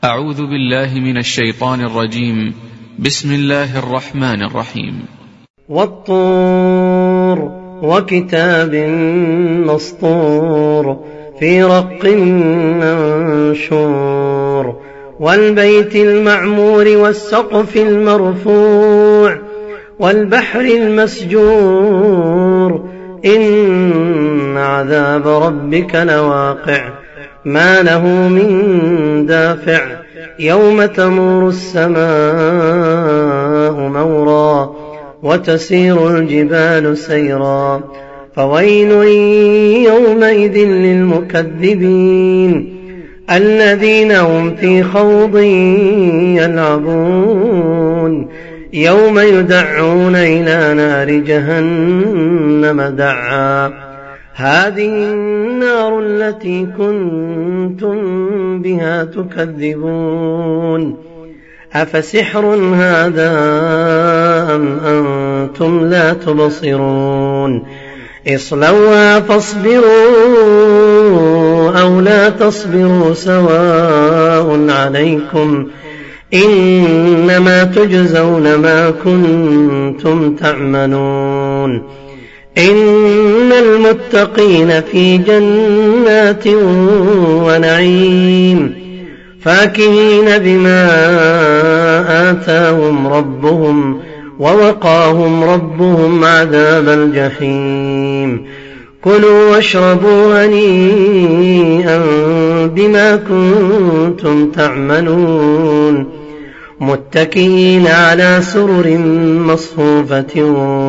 أعوذ بالله من الشيطان الرجيم. بسم الله الرحمن الرحيم. والطور وكتاب مسطور في رق منشور والبيت المعمور والسقف المرفوع والبحر المسجور إن عذاب ربك لواقع ما له من دافع يوم تمور السماء مورا وتسير الجبال سيرا فويل يومئذ للمكذبين الذين هم في خوض يلعبون يوم يدعون إلى نار جهنم دعا هذه النار التي كنتم بها تكذبون أفسحر هذا أم أنتم لا تبصرون اصلوها فاصبروا أو لا تصبروا سواء عليكم إنما تجزون ما كنتم تعملون إن المتقين في جنات ونعيم فاكهين بما آتاهم ربهم ووقاهم ربهم عذاب الجحيم كلوا واشربوا هنيئا بما كنتم تعملون متكئين على سرر مصفوفة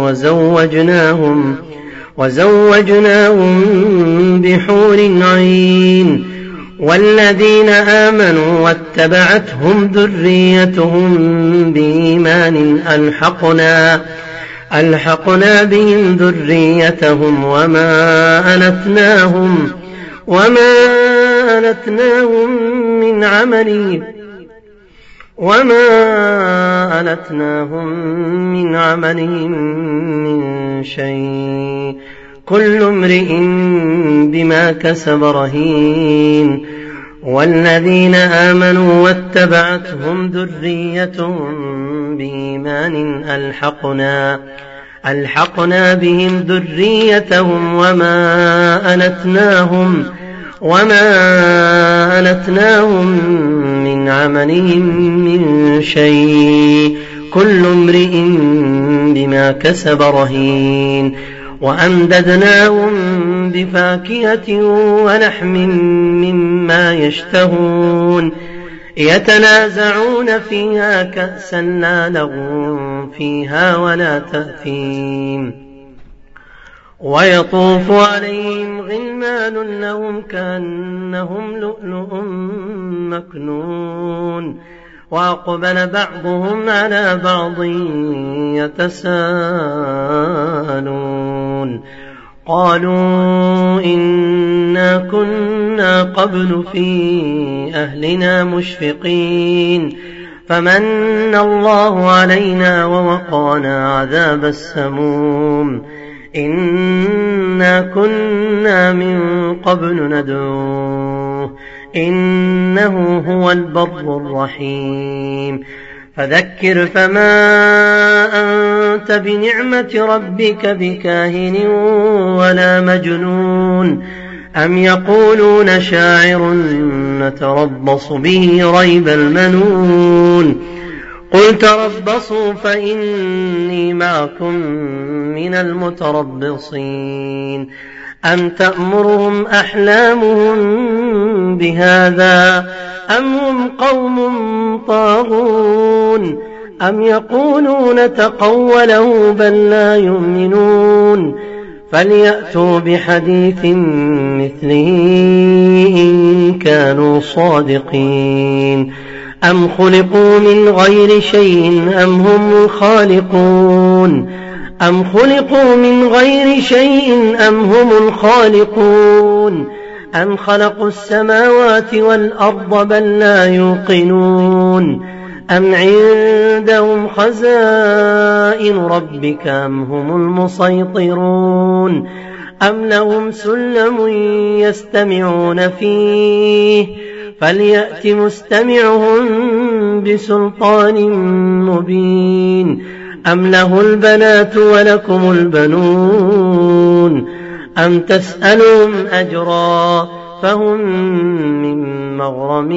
وزوجناهم بحور عين والذين آمنوا واتبعتهم ذريتهم بإيمان ألحقنا بهم ذريتهم وما ألتناهم من عملهم من شيء كل امرئ بما كسب رهين والذين آمنوا واتبعتهم ذريتهم بإيمان ألحقنا بهم ذريتهم وما ألتناهم من عملهم من شيء كل امرئ بما كسب رهين وأمددناهم بفاكهة ولحم مما يشتهون يتنازعون فيها كأسا لا لغو فيها ولا تأثيم ويطوف عليهم غلمان لهم كأنهم لؤلؤ مكنون وأقبل بعضهم على بعض يتساءلون قالوا إنا كنا قبل في أهلنا مشفقين فمن الله علينا ووقانا عذاب السموم إنا كنا من قبل ندعوه إنه هو البر الرحيم فذكر فما أنت بنعمة ربك بكاهن ولا مجنون أم يقولون شاعر نتربص به ريب المنون قل تربصوا فإني معكم من المتربصين أم تأمرهم أحلامهم بهذا أم هم قوم طاغون أم يقولون تقوله بل لا يؤمنون فليأتوا بحديث مثله إن كانوا صادقين أم خلقوا من غير شيء أم هم الخالقون أم خلقوا من غير شيء أم هم الخالقون أم خلقوا السماوات والأرض بل لا يوقنون أم عندهم خزائن ربك أم هم المسيطرون أم لهم سلم يستمعون فيه فليأت مستمعهم بسلطان مبين أم له البنات ولكم البنون أم تسألهم أجرا فهم من مغرم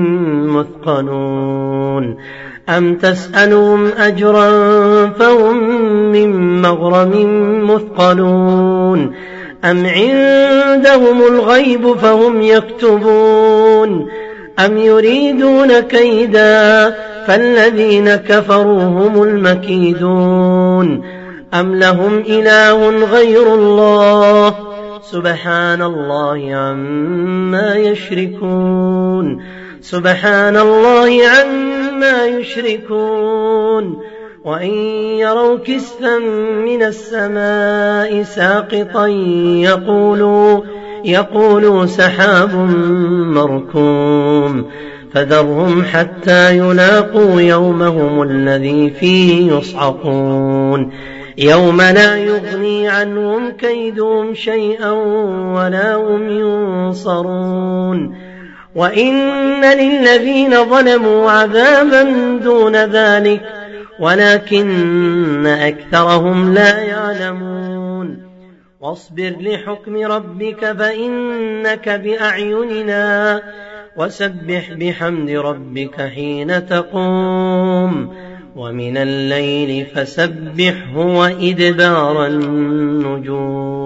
مثقلون أم تسألهم أجرا فهم من مغرم مثقلون أم عندهم الغيب فهم يكتبون أم يريدون كيدا فالذين كفروا هم المكيدون أم لهم إله غير الله سبحان الله عما يشركون سبحان الله عما يشركون وإن يروا كسفا من السماء ساقطا يقولوا سحاب مركوم فذرهم حتى يلاقوا يومهم الذي فيه يصعقون يوم لا يغني عنهم كيدهم شيئا ولا هم ينصرون وإن للذين ظلموا عذابا دون ذلك ولكن أكثرهم لا يعلمون واصبر لحكم ربك فإنك بأعيننا وسبح بحمد ربك حين تقوم ومن الليل فسبحه وإدبار النجوم